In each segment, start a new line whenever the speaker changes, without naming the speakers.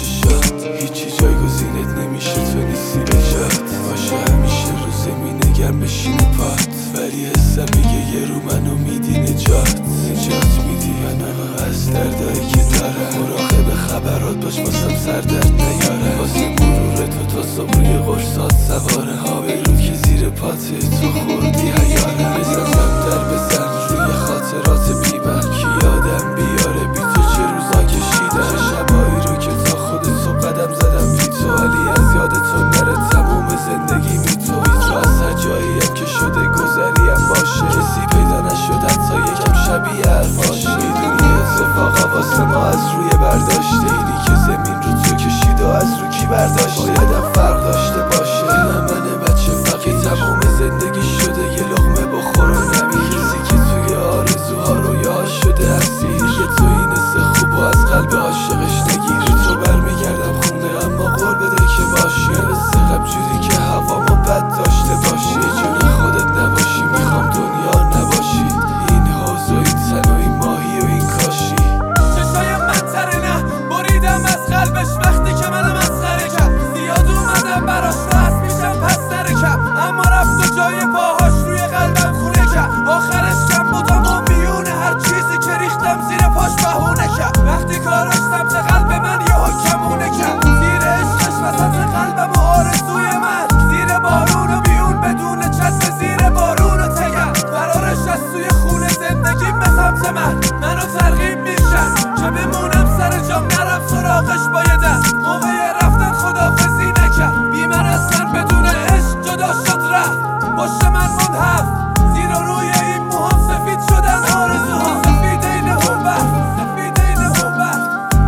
چشات هیچی جایگزینت نمیشه، تو نیستی به جات. باشه همیشه رو زمینه گرم بشینه پات، ولی حسم میگه یه رو منو میدی نجات میدی یا نه از دردایی که داره. مراقب خبرات باش واسم سردرد نیاره، واسه مرور تو تا صبح روی قرصات سواره. هاویرون که زیر پاته تو خوردی حیاره. بزنم در بزن روی خاطرات بیمن که یادم بیاره بی تو چه روزا کشیدم. چه شبایی رو که تا خود صبح قدم زدم بی تو، ولی از یاد تو نره تموم زندگی می تو. از هر جاییم که شده گذریم باشه، کسی پیدا نشد حتی یکم شبیه حرفاش. میدونی اتفاقا واسه ما از روی برداشته، اینی که زمین رو تو کشید و از رو کی برداشته. بایدم فرق داشته باشه، نه من بچه فقیر تمام زندگی شده یه لقمه بخور و نمیر. کسی که توی آرزوها رویا شده اسیر، یه تو این حس خوب و از قلب عاشقش نگیر. تو برمیگردم خونه اما قول بده که باشی، مثل قبل جوری که هوامو بد داشته باشی. جون خودت نباشی میخوام دنیا نباشی، این حوض و این تن و این ماهی و این کاشی.
چشای منطره نه بریدم از قلبش وقتی که منو مسخره کرد. زیاد اومدم براش راست میشم پس نرکم، اما رفت و جای پاهاش روی قلبم خونه کرد. آخرش کم بودم و میونه هر چیزی که ریختم زیر پاش بهونه کرد. وقتی کاراش سمت قلب من یهو کمونه کرد، زیر عشقش وسط قلبم و آرزوی من. زیر بارون و بیون بدون چسب زیر بارون و تگم، قرارش از توی خونه زندگیم به سمت منو ترغیب میشن که بمونم سر جام، نرم سراغش بایدم. موقع رفتن خدافزی نکرد، بی من اصلا بدون عشق جدا شد رفت. پشت من موند هفت، زیر و روی این موهام سفید شدن آرزوها. سفید این هنبر، سفید این هنبر.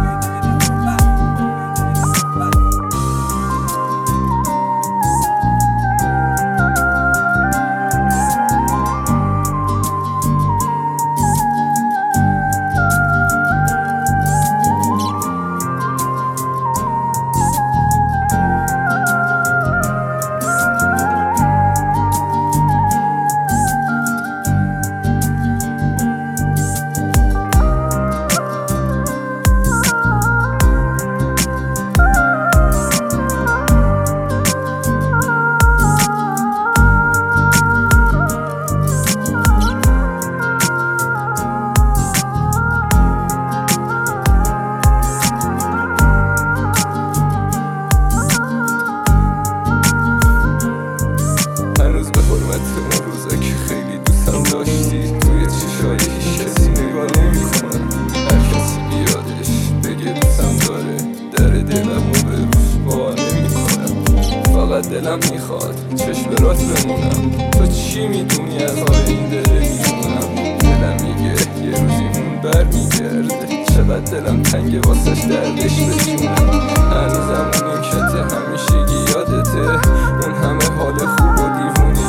اون روزا که خیلی دوستم داشتی، توی چشای هیچ کسی نگاه نمی‌کنم. هر کسی بیادش بگه دوستم داره، در دلمو به روش وا نمی‌کنم. فقط دلم میخواد چشم رات بمونم. تو چی میدونی از حال این دل میمونم؟ دلم میگه یه روزی اون برمیگرده، چقدر دلم تنگه واسش دردش بجونم. هنوزم اون کته همیشگی یادته، اون همه حال خوب و دیوونی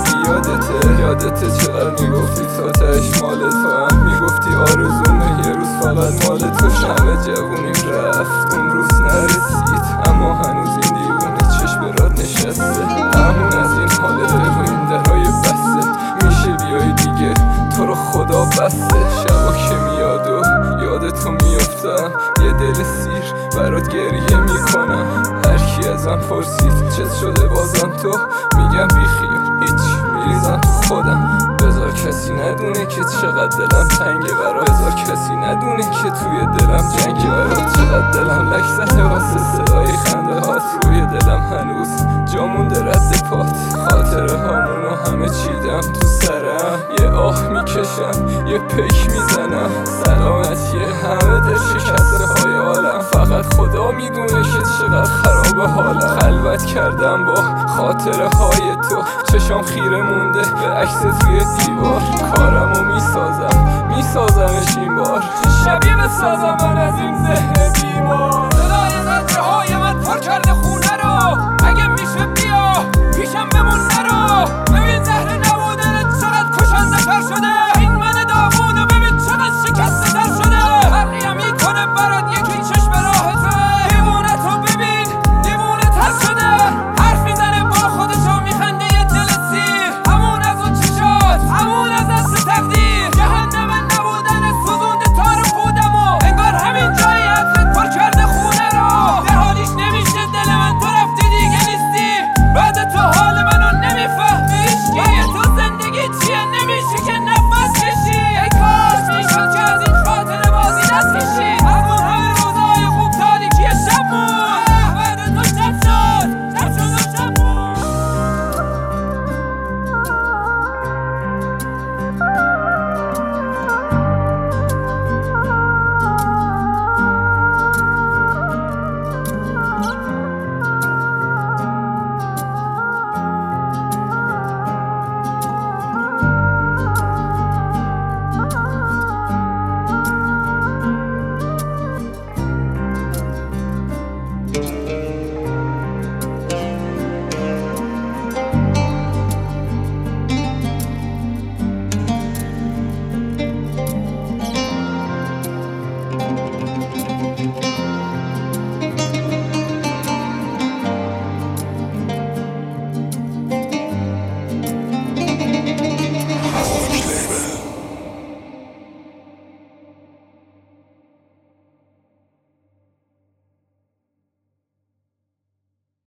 یادته چقدر میگفتی تا تهش مال تو هم، میگفتی آرزومه یه روز فقط مال تو. همه جوونیم رفت اون روز نرسید، اما هنوز این دیوونه چشم راد نشسته. همون از این حال بگو این درهای بسته، میشه بیای دیگه تو رو خدا بسته. شبا که میاد و یاد تو میافتم، یه دل سیر برات گریه میکنم. هرکی ازم پرسید چت شده بازم تو، میگم بیخیال هیچ، میریزم تو خودم. بذار کسی ندونه که چقدر دلم تنگه برات، بذار کسی ندونه که توی دلم جنگه برات. چقدر دلم لک زده واسه صدای خنده هات، روی دلم هنوز جا مونده رد پات. خاطره هامونو همه چیدم تو سرم، یه آه میکشم یه پیک میزنم. سلامتی همه دل شکسته های عالم، فقط خدا میدونه که چقدر خراب حالم. خلوت کردم با خاطره های تو، چشام خیره مونده به عکس توی دیوار. کارمو میسازمش این بار، شبیه بسازم من از این ذهن بیمار.